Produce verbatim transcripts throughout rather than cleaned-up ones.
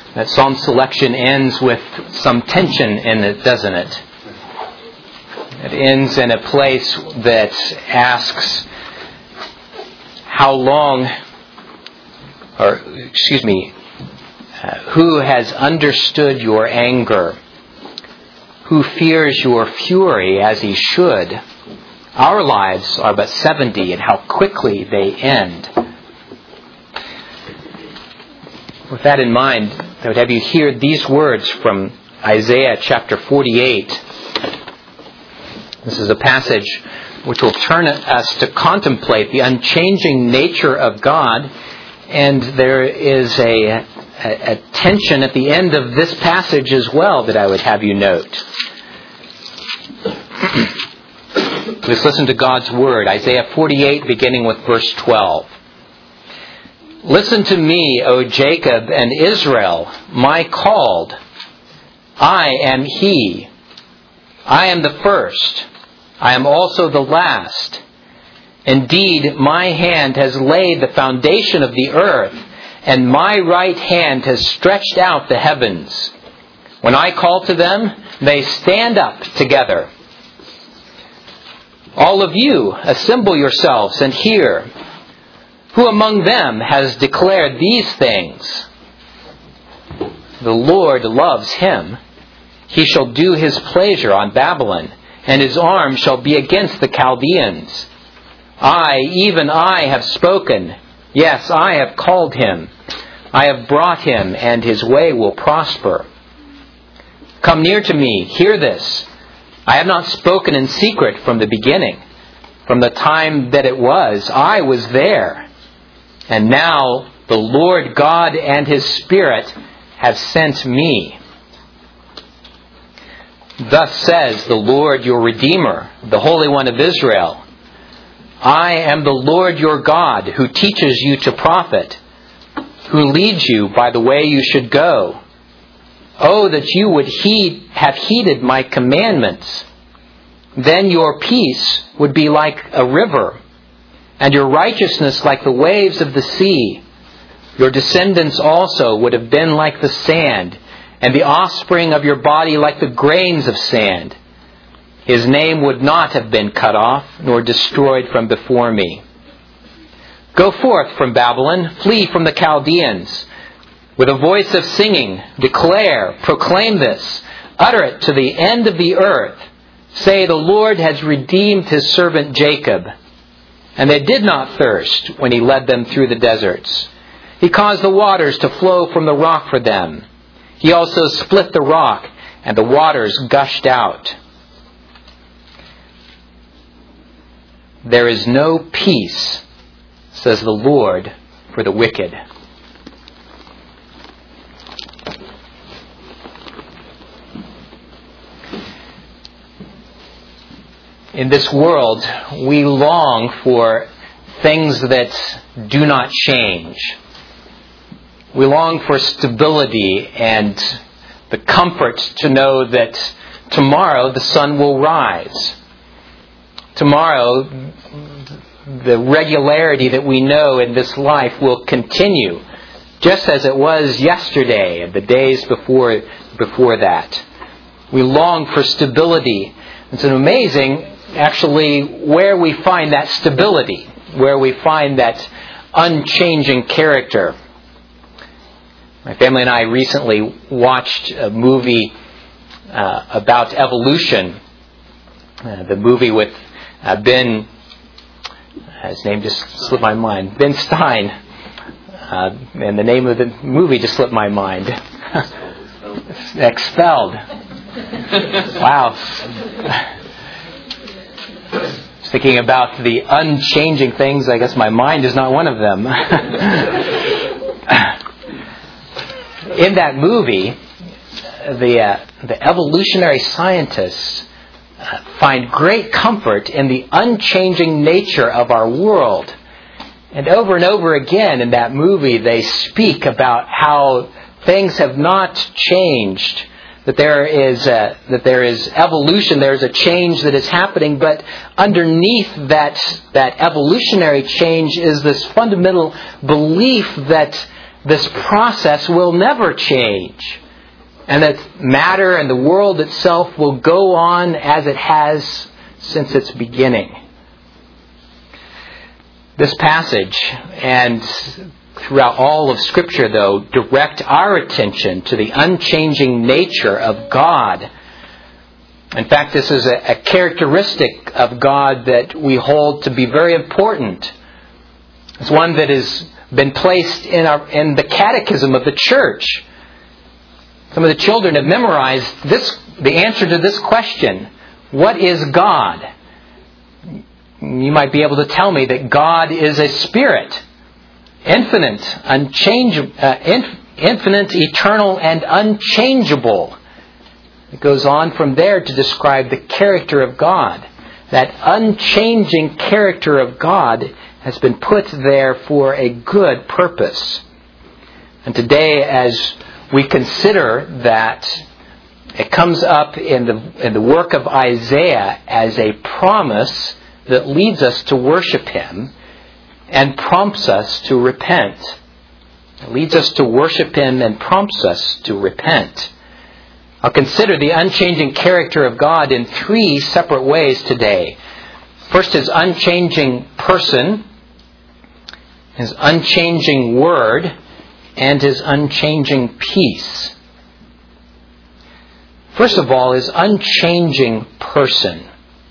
That psalm selection ends with some tension in it, doesn't it? It ends in a place that asks, how long, or excuse me, uh, who has understood your anger? Who fears your fury as he should? Our lives are but seventy, and how quickly they end. With that in mind, I would have you hear these words from Isaiah chapter forty-eight. This is a passage which will turn us to contemplate the unchanging nature of God. And there is a, a, a tension at the end of this passage as well that I would have you note. Let's listen to God's Word. Isaiah forty-eight, beginning with verse twelve. Listen to me, O Jacob and Israel, my called. I am He. I am the first. I am also the last. Indeed, my hand has laid the foundation of the earth, and my right hand has stretched out the heavens. When I call to them, they stand up together. All of you, assemble yourselves and hear. Who among them has declared these things? The Lord loves him. He shall do his pleasure on Babylon, and his arm shall be against the Chaldeans. I, even I, have spoken. Yes, I have called him. I have brought him, and his way will prosper. Come near to me, hear this. I have not spoken in secret from the beginning. From the time that it was, I was there. And now the Lord God and his Spirit have sent me. Thus says the Lord your Redeemer, the Holy One of Israel. I am the Lord your God, who teaches you to profit, who leads you by the way you should go. Oh, that you would heed, have heeded my commandments. Then your peace would be like a river, and your righteousness like the waves of the sea. Your descendants also would have been like the sand, and the offspring of your body like the grains of sand. His name would not have been cut off, nor destroyed from before me. Go forth from Babylon, flee from the Chaldeans. With a voice of singing, declare, proclaim this, utter it to the end of the earth. Say, the Lord has redeemed his servant Jacob. And they did not thirst when he led them through the deserts. He caused the waters to flow from the rock for them. He also split the rock, and the waters gushed out. There is no peace, says the Lord, for the wicked. In this world, we long for things that do not change. We long for stability and the comfort to know that tomorrow the sun will rise. Tomorrow, the regularity that we know in this life will continue, just as it was yesterday and the days before, before that. We long for stability. It's an amazing, actually, where we find that stability, where we find that unchanging character. My family and I recently watched a movie uh, about evolution. Uh, the movie with uh, Ben, his name just slipped my mind, Ben Stein. Uh, and the name of the movie just slipped my mind. Expelled. Wow. Thinking about the unchanging things, I guess my mind is not one of them. In that movie, the uh, the evolutionary scientists uh, find great comfort in the unchanging nature of our world. And over and over again in that movie, they speak about how things have not changed. That there is a, that there is evolution, there is a change that is happening, but underneath that that evolutionary change is this fundamental belief that this process will never change, and that matter and the world itself will go on as it has since its beginning. This passage, and throughout all of Scripture, though, direct our attention to the unchanging nature of God. In fact, this is a, a characteristic of God that we hold to be very important. It's one that has been placed in our in the catechism of the church. Some of the children have memorized this, the answer to this question: what is God? You might be able to tell me that God is a spirit, infinite, unchangeable, uh, inf- infinite, eternal, and unchangeable. It goes on from there to describe the character of God. That unchanging character of God has been put there for a good purpose. And today, as we consider that, it comes up in the in the work of Isaiah as a promise that leads us to worship Him and prompts us to repent. It leads us to worship Him and prompts us to repent. I'll consider the unchanging character of God in three separate ways today. First, His unchanging person, His unchanging word, and His unchanging peace. First of all, His unchanging person.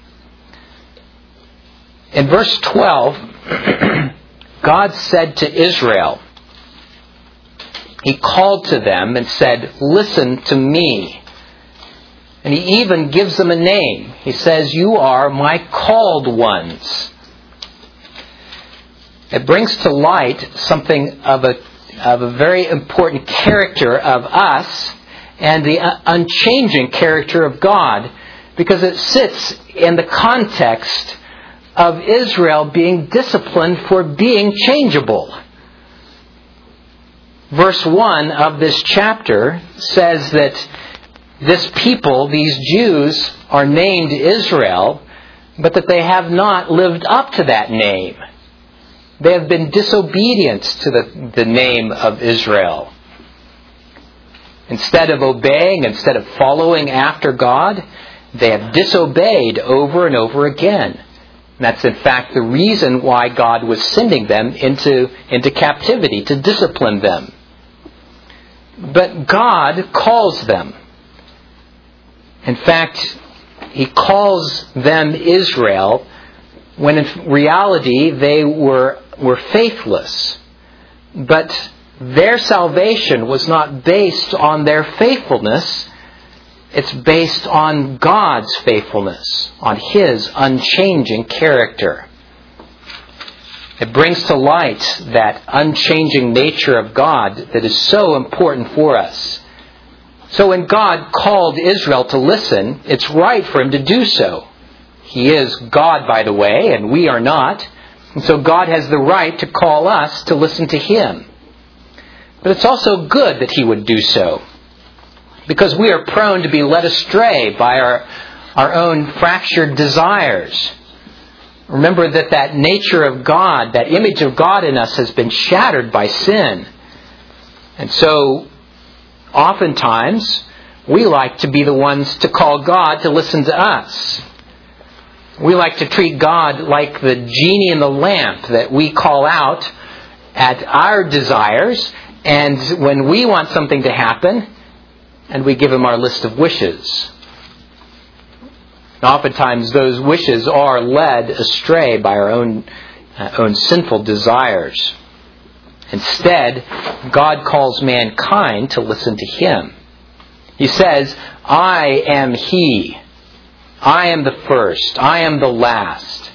In verse twelve, God said to Israel, He called to them and said, "Listen to me." And He even gives them a name. He says, "You are my called ones." It brings to light something of a of a very important character of us and the unchanging character of God, because it sits in the context of Israel being disciplined for being changeable. Verse one of this chapter says that this people, these Jews, are named Israel, but that they have not lived up to that name. They have been disobedient to the, the name of Israel. Instead of obeying, instead of following after God, they have disobeyed over and over again. And that's in fact the reason why God was sending them into, into captivity, to discipline them. But God calls them. In fact, He calls them Israel when in reality they were, were faithless. But their salvation was not based on their faithfulness. It's based on God's faithfulness, on His unchanging character. It brings to light that unchanging nature of God that is so important for us. So when God called Israel to listen, it's right for Him to do so. He is God, by the way, and we are not. And so God has the right to call us to listen to Him. But it's also good that He would do so, because we are prone to be led astray by our, our own fractured desires. Remember that that nature of God, that image of God in us has been shattered by sin. And so, oftentimes, we like to be the ones to call God to listen to us. We like to treat God like the genie in the lamp that we call out at our desires, and when we want something to happen, and we give Him our list of wishes. Oftentimes those wishes are led astray by our own, uh, own sinful desires. Instead, God calls mankind to listen to Him. He says, "I am He. I am the first. I am the last."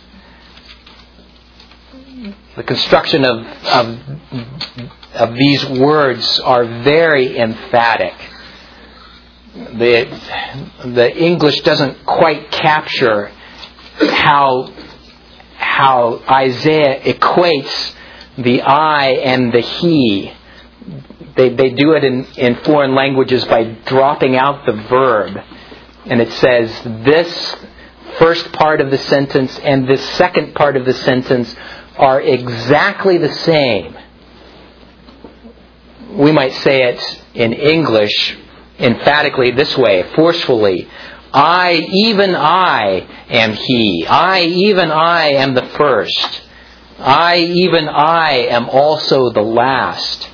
The construction of, of, of these words are very emphatic. The, the English doesn't quite capture how, how Isaiah equates the I and the he. They, they do it in, in foreign languages by dropping out the verb. And it says this first part of the sentence and this second part of the sentence are exactly the same. we might say it in English emphatically this way, forcefully. I, even I, am He. I, even I, am the first. I, even I, am also the last.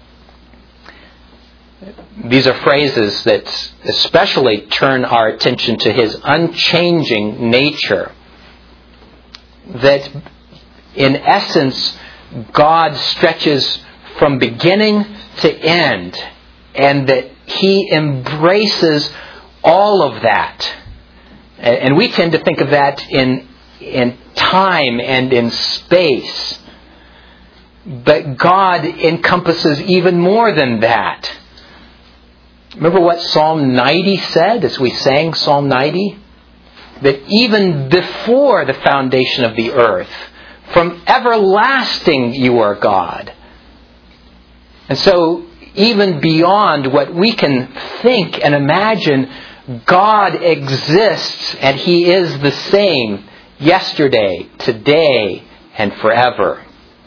These are phrases that especially turn our attention to His unchanging nature. That, in essence, God stretches from beginning to end, and that He embraces all of that. And we tend to think of that in, in time and in space. But God encompasses even more than that. Remember what Psalm ninety said as we sang Psalm ninety? That even before the foundation of the earth, from everlasting you are God. And so, even beyond what we can think and imagine, God exists, and He is the same yesterday, today, and forever.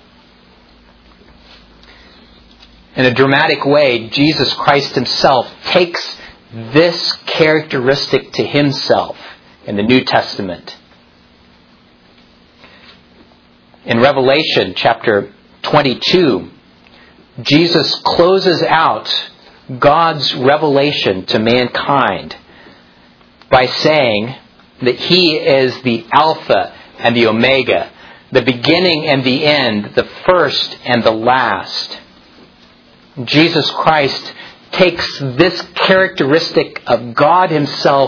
In a dramatic way, Jesus Christ Himself takes this characteristic to Himself in the New Testament. In Revelation chapter twenty-two, Jesus closes out God's revelation to mankind by saying that He is the Alpha and the Omega, the beginning and the end, the first and the last. Jesus Christ takes this characteristic of God Himself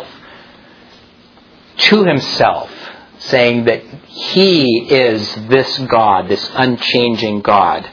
to Himself, saying that He is this God, this unchanging God.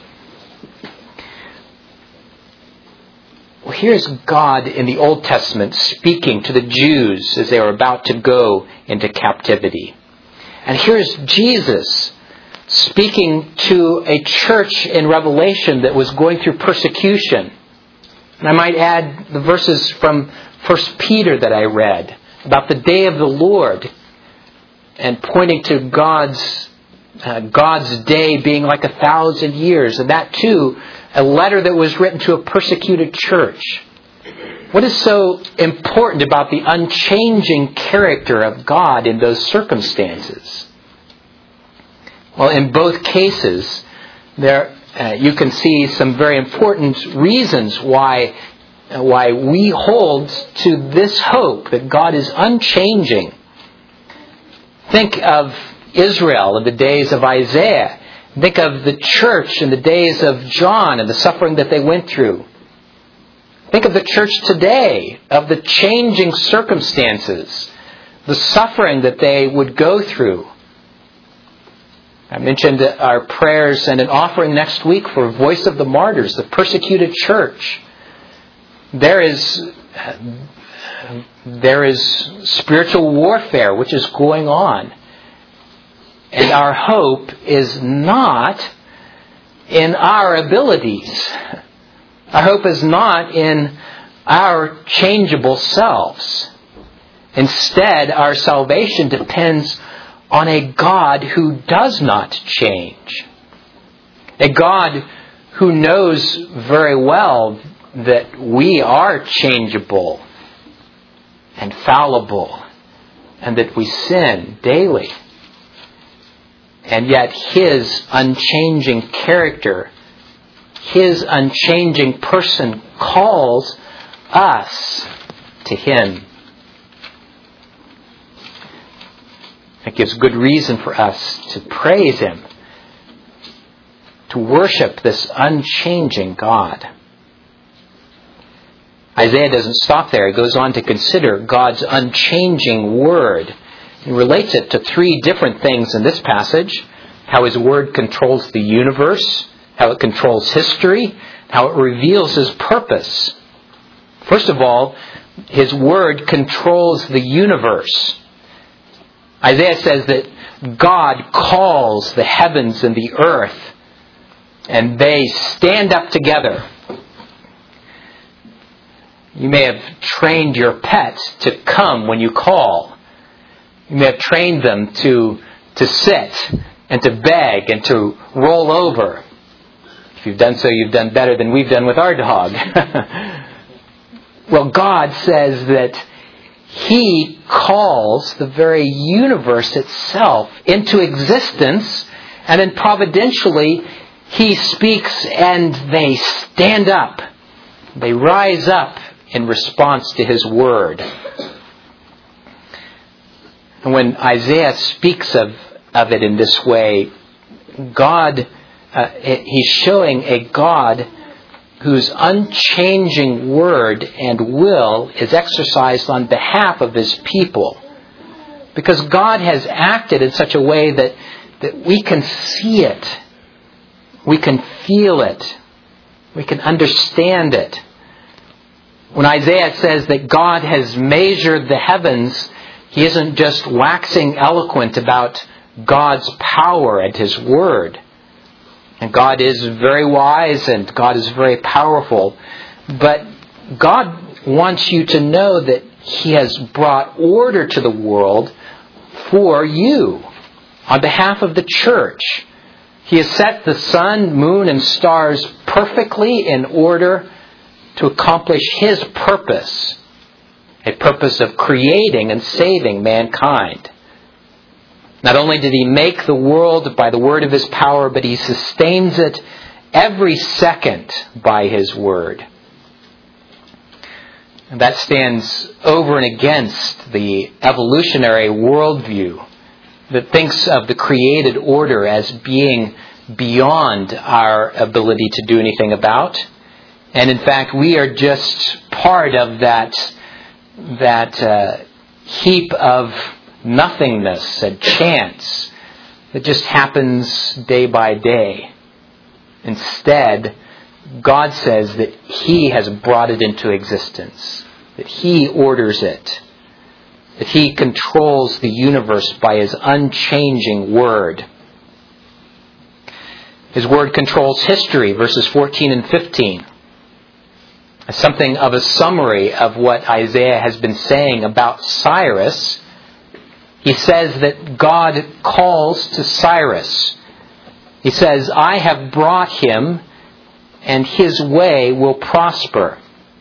Well, here's God in the Old Testament speaking to the Jews as they were about to go into captivity. And here's Jesus speaking to a church in Revelation that was going through persecution. And I might add the verses from First Peter that I read about the day of the Lord, and pointing to God's uh, God's day being like a thousand years, and that too, a letter that was written to a persecuted church. What is so important about the unchanging character of God in those circumstances? Well, in both cases, there uh, you can see some very important reasons why uh, why we hold to this hope that God is unchanging. Think of Israel in the days of Isaiah. Think of the church in the days of John and the suffering that they went through. Think of the church today, of the changing circumstances, the suffering that they would go through. I mentioned our prayers and an offering next week for Voice of the Martyrs, the persecuted church. There is, there is spiritual warfare which is going on. And our hope is not in our abilities. Our hope is not in our changeable selves. Instead, our salvation depends on a God who does not change. A God who knows very well that we are changeable and fallible, and that we sin daily. And yet His unchanging character, His unchanging person calls us to Him. It gives good reason for us to praise Him, to worship this unchanging God. Isaiah doesn't stop there. He goes on to consider God's unchanging Word. He relates it to three different things in this passage. How His Word controls the universe, how it controls history, how it reveals His purpose. First of all, His Word controls the universe. Isaiah says that God calls the heavens and the earth, and they stand up together. You may have trained your pets to come when you call. You may have trained them to, to sit and to beg and to roll over. If you've done so, you've done better than we've done with our dog. Well, God says that He calls the very universe itself into existence, and then providentially He speaks and they stand up. They rise up in response to His word. And when Isaiah speaks of, of it in this way, God, uh, he's showing a God whose unchanging word and will is exercised on behalf of His people. Because God has acted in such a way that, that we can see it. We can feel it. We can understand it. When Isaiah says that God has measured the heavens, he isn't just waxing eloquent about God's power and His word. And God is very wise and God is very powerful. But God wants you to know that He has brought order to the world for you on behalf of the church. He has set the sun, moon, and stars perfectly in order to accomplish His purpose, a purpose of creating and saving mankind. Not only did He make the world by the word of His power, but He sustains it every second by His word. And that stands over and against the evolutionary worldview that thinks of the created order as being beyond our ability to do anything about. And in fact, we are just part of that, that uh, heap of nothingness and chance that just happens day by day. Instead, God says that He has brought it into existence, that He orders it, that He controls the universe by His unchanging word. His word controls history, verses fourteen and fifteen. Something of a summary of what Isaiah has been saying about Cyrus. He says that God calls to Cyrus. He says, I have brought him, and his way will prosper.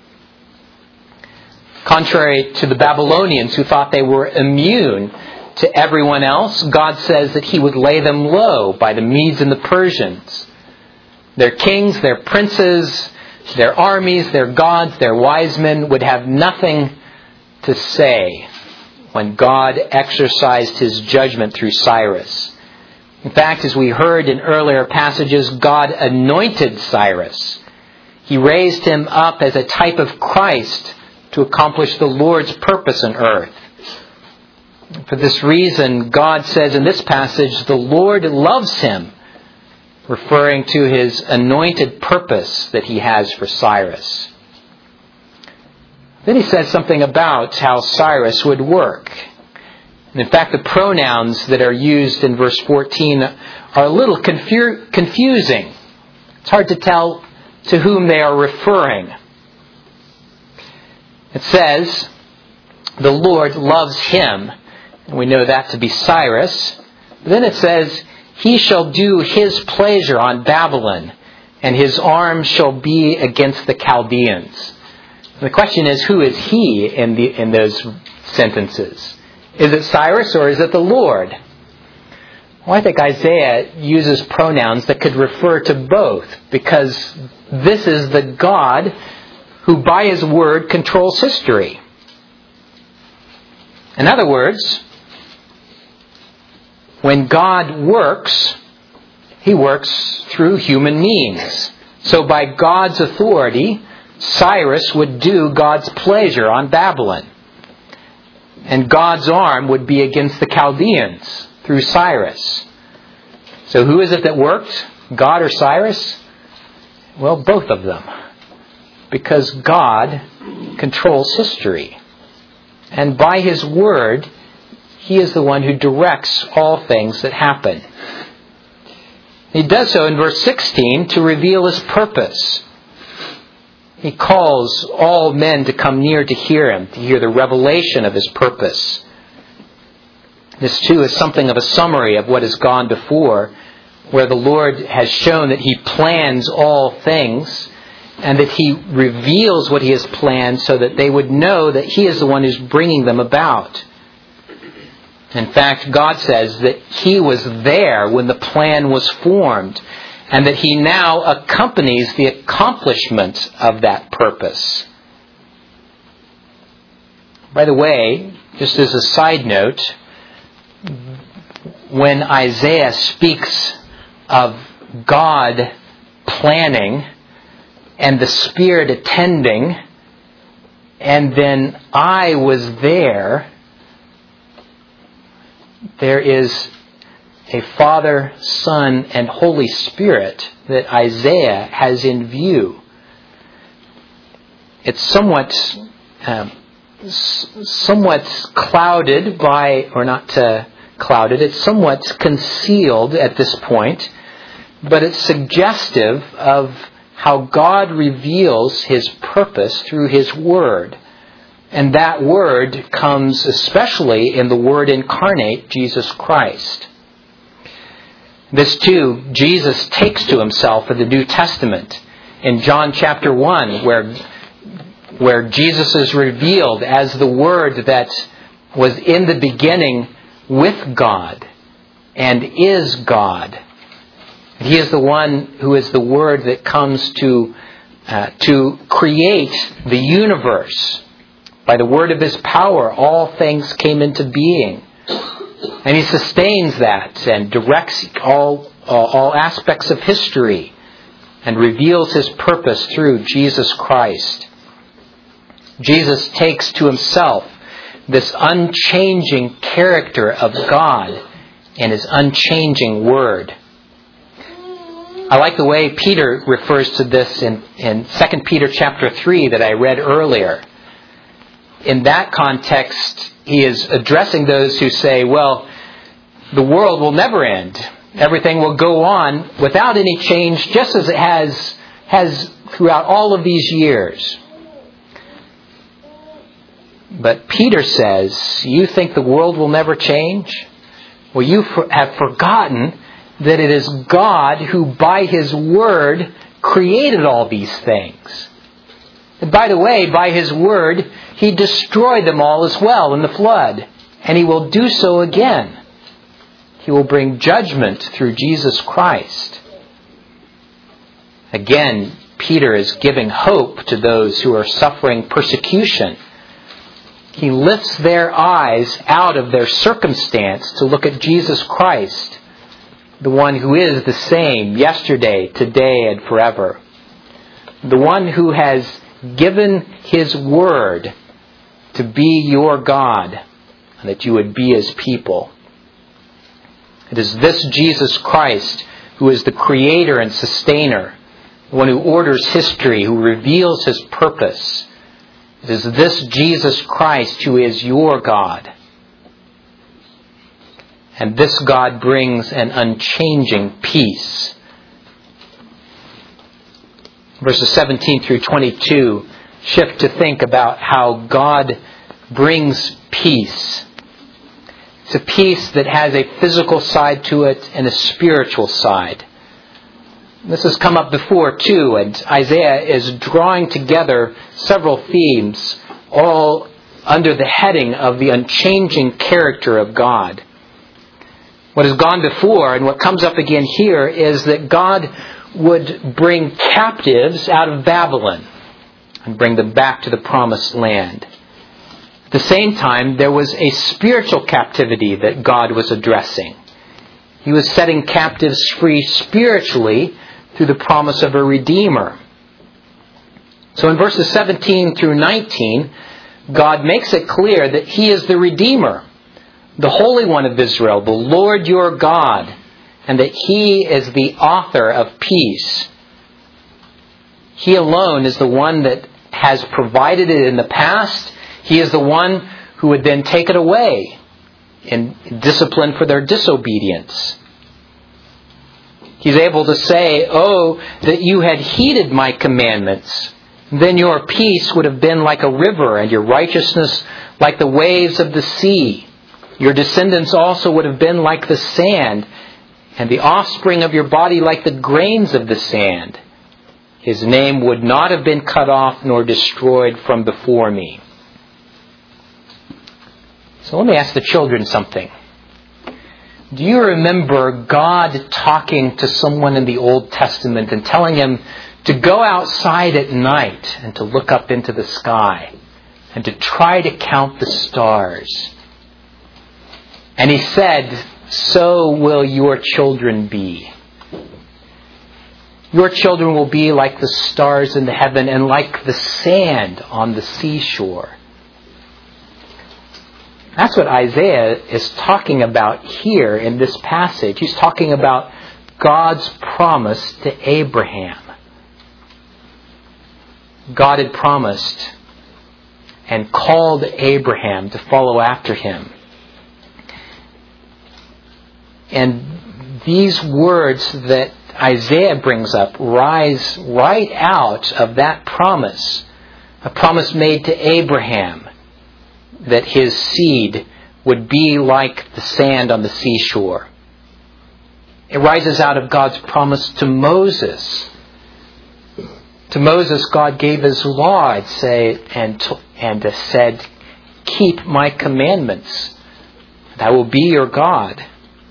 Contrary to the Babylonians who thought they were immune to everyone else, God says that He would lay them low by the Medes and the Persians. Their kings, their princes, their armies, their gods, their wise men would have nothing to say when God exercised His judgment through Cyrus. In fact, as we heard in earlier passages, God anointed Cyrus. He raised him up as a type of Christ to accomplish the Lord's purpose on earth. For this reason, God says in this passage, the Lord loves him, referring to His anointed purpose that He has for Cyrus. Then He says something about how Cyrus would work. And in fact, the pronouns that are used in verse fourteen are a little confu- confusing. It's hard to tell to whom they are referring. It says, the Lord loves him, and we know that to be Cyrus. But then it says, He shall do His pleasure on Babylon, and His arm shall be against the Chaldeans. And the question is, who is He in the in those sentences? Is it Cyrus or is it the Lord? Well, I think Isaiah uses pronouns that could refer to both, because this is the God who by His word controls history. In other words, when God works, He works through human means. So by God's authority, Cyrus would do God's pleasure on Babylon. And God's arm would be against the Chaldeans through Cyrus. So who is it that worked? God or Cyrus? Well, both of them. Because God controls history. And by His word, He is the one who directs all things that happen. He does so in verse sixteen to reveal His purpose. He calls all men to come near to hear Him, to hear the revelation of His purpose. This too is something of a summary of what has gone before where the Lord has shown that He plans all things and that He reveals what He has planned so that they would know that He is the one who's bringing them about. In fact, God says that He was there when the plan was formed and that He now accompanies the accomplishment of that purpose. By the way, just as a side note, when Isaiah speaks of God planning and the Spirit attending, and then I was there, there is a Father, Son, and Holy Spirit that Isaiah has in view. It's somewhat um, somewhat clouded by, or not uh, clouded, it's somewhat concealed at this point, but it's suggestive of how God reveals His purpose through His Word. And that Word comes especially in the Word incarnate, Jesus Christ. This too, Jesus takes to Himself in the New Testament. In John chapter one, where, where Jesus is revealed as the Word that was in the beginning with God and is God. He is the one who is the Word that comes to, uh, to create the universe. By the word of His power, all things came into being. And He sustains that and directs all, all, all aspects of history and reveals His purpose through Jesus Christ. Jesus takes to Himself this unchanging character of God and His unchanging Word. I like the way Peter refers to this in, in Second Peter chapter three that I read earlier. In that context, he is addressing those who say, well, the world will never end. Everything will go on without any change, just as it has, has throughout all of these years. But Peter says, you think the world will never change? Well, you have forgotten that it is God who, by His Word, created all these things. And by the way, by His Word, He destroyed them all as well in the flood. And He will do so again. He will bring judgment through Jesus Christ. Again, Peter is giving hope to those who are suffering persecution. He lifts their eyes out of their circumstance to look at Jesus Christ, the one who is the same yesterday, today, and forever. The one who has given His Word to be your God, and that you would be His people. It is this Jesus Christ who is the creator and sustainer, the one who orders history, who reveals His purpose. It is this Jesus Christ who is your God. And this God brings an unchanging peace. Verses seventeen through twenty-two shift to think about how God brings peace. It's a peace that has a physical side to it and a spiritual side. This has come up before too, and Isaiah is drawing together several themes, all under the heading of the unchanging character of God. What has gone before and what comes up again here is that God would bring captives out of Babylon and bring them back to the promised land. At the same time, there was a spiritual captivity that God was addressing. He was setting captives free spiritually through the promise of a Redeemer. So in verses seventeen through nineteen, God makes it clear that He is the Redeemer, the Holy One of Israel, the Lord your God, and that He is the author of peace. He alone is the one that has provided it in the past. He is the one who would then take it away in discipline for their disobedience. He's able to say, oh, that you had heeded my commandments, then your peace would have been like a river and your righteousness like the waves of the sea. Your descendants also would have been like the sand, and the offspring of your body like the grains of the sand. His name would not have been cut off nor destroyed from before me. So let me ask the children something. Do you remember God talking to someone in the Old Testament and telling him to go outside at night and to look up into the sky and to try to count the stars? And he said, so will your children be. Your children will be like the stars in the heaven and like the sand on the seashore. That's what Isaiah is talking about here in this passage. He's talking about God's promise to Abraham. God had promised and called Abraham to follow after him. And these words that Isaiah brings up rise right out of that promise, a promise made to Abraham that his seed would be like the sand on the seashore. It rises out of God's promise to Moses. To Moses, God gave his law, I'd say, and, to, and said, keep my commandments, and I will be your God.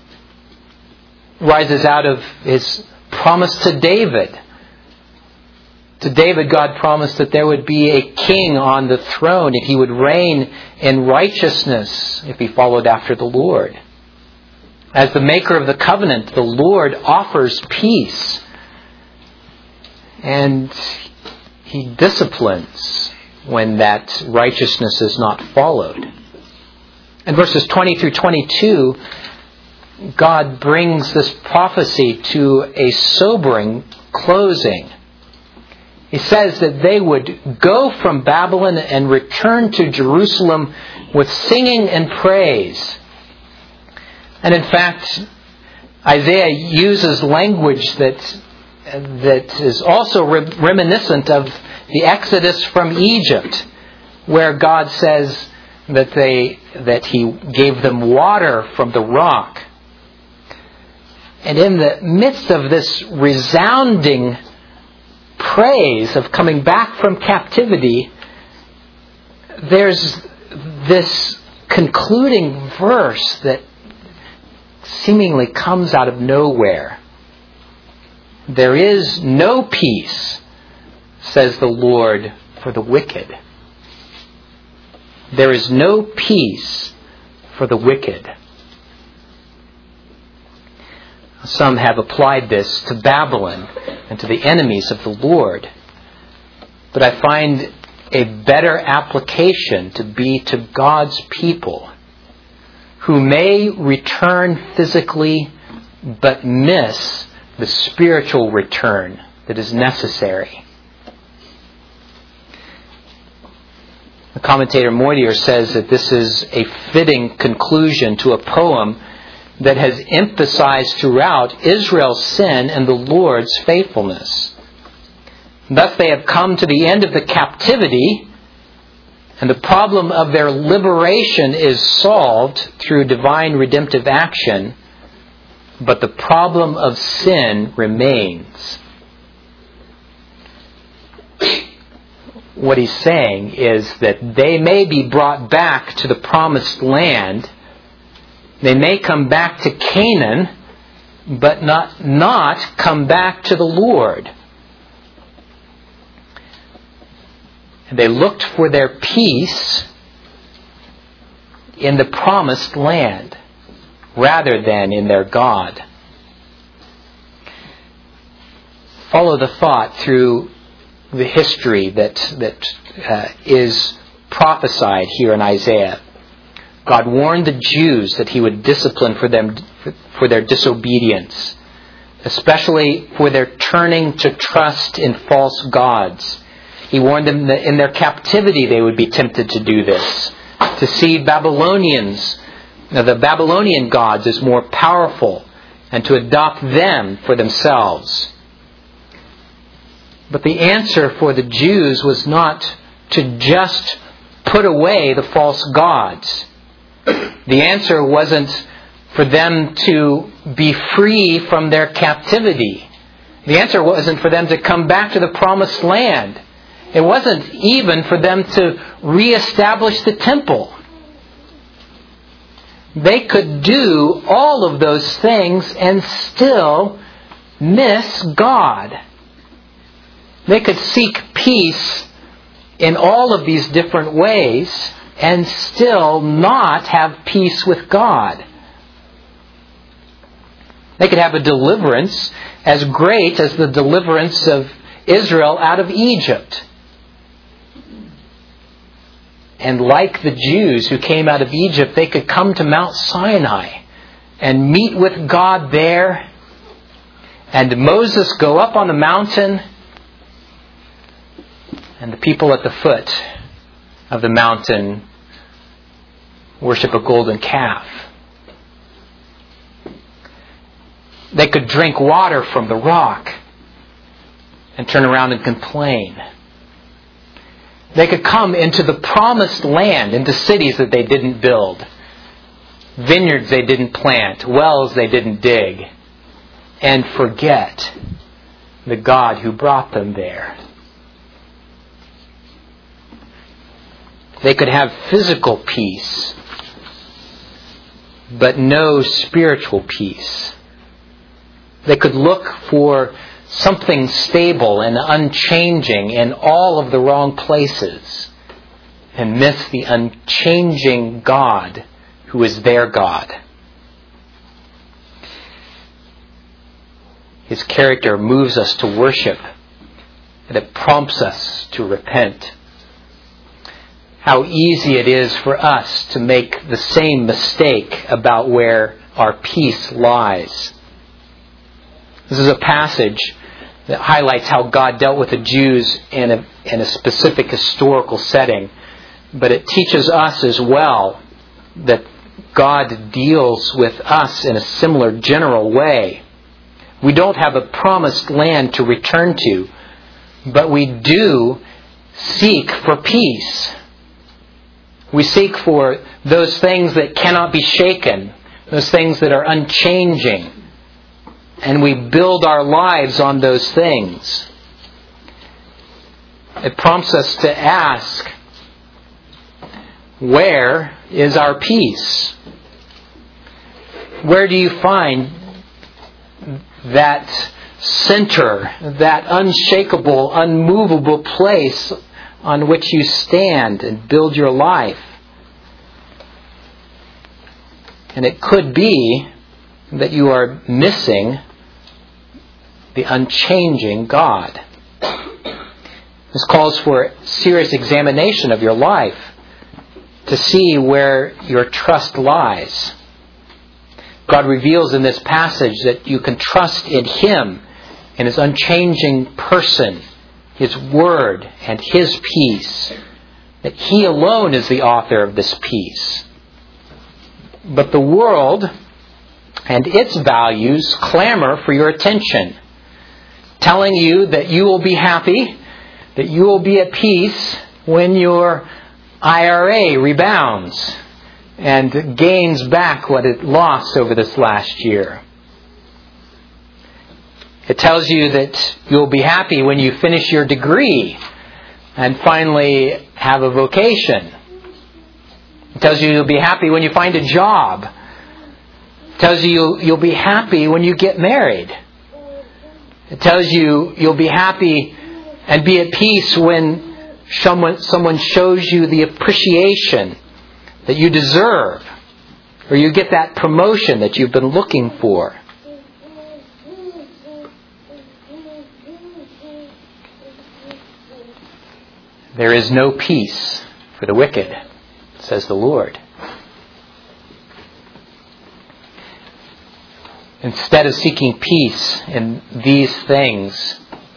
Rises out of his promise to David. To David, God promised that there would be a king on the throne if he would reign in righteousness if he followed after the Lord. As the maker of the covenant, the Lord offers peace. And he disciplines when that righteousness is not followed. In verses twenty through twenty-two, God brings this prophecy to a sobering closing. He says that they would go from Babylon and return to Jerusalem with singing and praise. And in fact, Isaiah uses language that, that is also reminiscent of the Exodus from Egypt, where God says that they that He gave them water from the rock. And in the midst of this resounding praise of coming back from captivity, there's this concluding verse that seemingly comes out of nowhere. There is no peace, says the Lord, for the wicked. There is no peace for the wicked. Some have applied this to Babylon and to the enemies of the Lord. But I find a better application to be to God's people who may return physically but miss the spiritual return that is necessary. The commentator Moitier says that this is a fitting conclusion to a poem that has emphasized throughout Israel's sin and the Lord's faithfulness. Thus they have come to the end of the captivity, and the problem of their liberation is solved through divine redemptive action, but the problem of sin remains. What he's saying is that they may be brought back to the promised land. They may come back to Canaan, but not, not come back to the Lord. And they looked for their peace in the promised land rather than in their God. Follow the thought through the history that, that uh, is prophesied here in Isaiah. God warned the Jews that He would discipline for them for their disobedience, especially for their turning to trust in false gods. He warned them that in their captivity they would be tempted to do this, to see Babylonians, the Babylonian gods, as more powerful, and to adopt them for themselves. But the answer for the Jews was not to just put away the false gods. The answer wasn't for them to be free from their captivity. The answer wasn't for them to come back to the promised land. It wasn't even for them to reestablish the temple. They could do all of those things and still miss God. They could seek peace in all of these different ways and still not have peace with God. They could have a deliverance as great as the deliverance of Israel out of Egypt. And like the Jews who came out of Egypt, they could come to Mount Sinai and meet with God there. And Moses go up on the mountain, and the people at the foot of the mountain worship a golden calf. They could drink water from the rock and turn around and complain. They could come into the promised land, into cities that they didn't build, vineyards they didn't plant, wells they didn't dig, and forget the God who brought them there. They could have physical peace, but no spiritual peace. They could look for something stable and unchanging in all of the wrong places and miss the unchanging God who is their God. His character moves us to worship, and it prompts us to repent. How easy it is for us to make the same mistake about where our peace lies. This is a passage that highlights how God dealt with the Jews in a, in a specific historical setting. But it teaches us as well that God deals with us in a similar general way. We don't have a promised land to return to, but we do seek for peace. We seek for those things that cannot be shaken, those things that are unchanging. And we build our lives on those things. It prompts us to ask, where is our peace? Where do you find that center, that unshakable, unmovable place on which you stand and build your life? And it could be that you are missing the unchanging God. This calls for serious examination of your life to see where your trust lies. God reveals in this passage that you can trust in Him, in His unchanging person, His Word, and His peace. That He alone is the author of this peace. But the world and its values clamor for your attention, telling you that you will be happy, that you will be at peace when your I R A rebounds and gains back what it lost over this last year. It tells you that you'll be happy when you finish your degree and finally have a vocation. It tells you you'll be happy when you find a job. It tells you you'll, you'll be happy when you get married. It tells you you'll be happy and be at peace when someone, someone shows you the appreciation that you deserve, or you get that promotion that you've been looking for. There is no peace for the wicked, says the Lord. Instead of seeking peace in these things,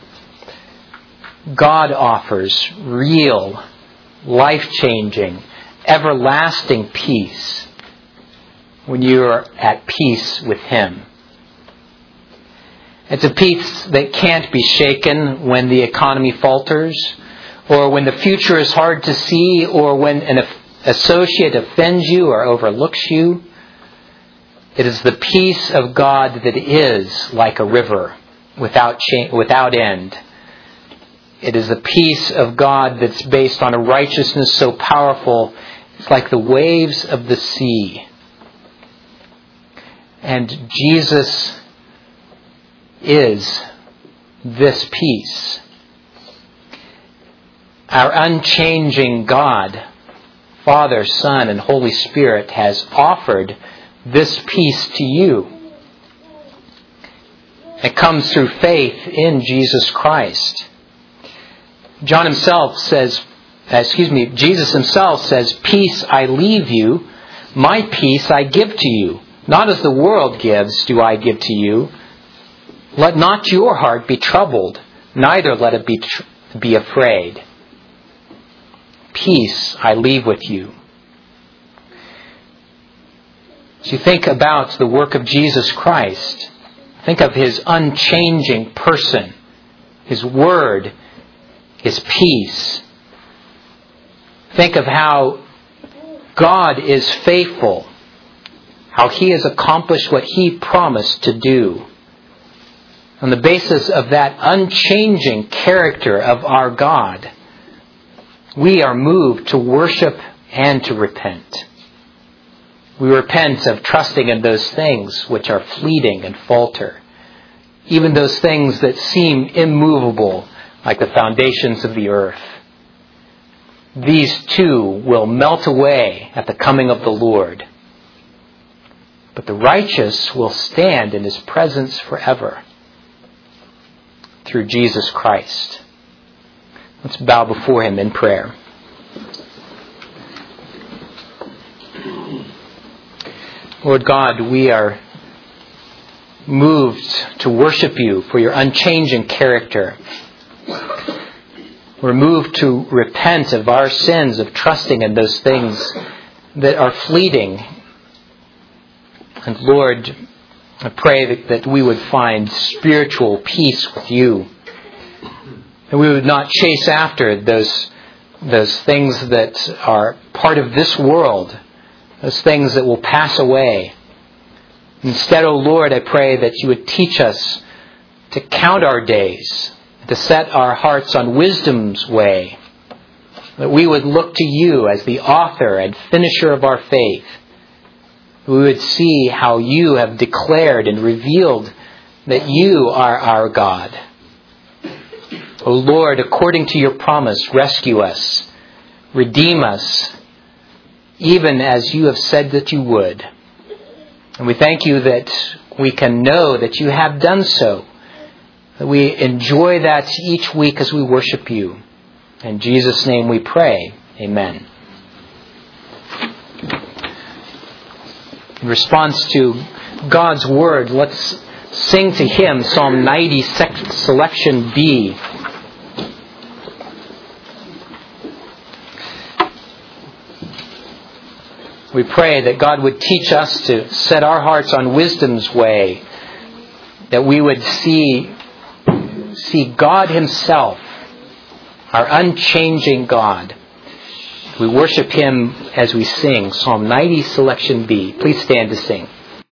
God offers real, life-changing, everlasting peace when you are at peace with Him. It's a peace that can't be shaken when the economy falters, or when the future is hard to see, or when an associate offends you or overlooks you. It is the peace of God that is like a river without cha- without end. It is the peace of God that's based on a righteousness so powerful, it's like the waves of the sea. And Jesus is this peace. Our unchanging God, Father, Son, and Holy Spirit, has offered this peace to you. It comes through faith in Jesus Christ. John himself says, excuse me, Jesus himself says, "Peace I leave you, my peace I give to you. Not as the world gives do I give to you. Let not your heart be troubled, neither let it be tr- be afraid. Peace I leave with you." As you think about the work of Jesus Christ, think of His unchanging person, His word, His peace. Think of how God is faithful, how He has accomplished what He promised to do. On the basis of that unchanging character of our God, we are moved to worship and to repent. We repent of trusting in those things which are fleeting and falter, even those things that seem immovable, like the foundations of the earth. These too will melt away at the coming of the Lord. But the righteous will stand in His presence forever through Jesus Christ. Let's bow before Him in prayer. Lord God, we are moved to worship You for Your unchanging character. We're moved to repent of our sins, of trusting in those things that are fleeting. And Lord, I pray that, that we would find spiritual peace with You. And we would not chase after those, those things that are part of this world, those things that will pass away. Instead, O Lord, I pray that You would teach us to count our days, to set our hearts on wisdom's way, that we would look to You as the author and finisher of our faith. We would see how You have declared and revealed that You are our God. O Lord, according to Your promise, rescue us, redeem us, even as You have said that You would. And we thank You that we can know that You have done so, that we enjoy that each week as we worship You. In Jesus' name we pray. Amen. In response to God's Word, let's sing to Him Psalm ninety, selection B. We pray that God would teach us to set our hearts on wisdom's way, that we would see, see God Himself, our unchanging God. We worship Him as we sing Psalm ninety, selection B. Please stand to sing.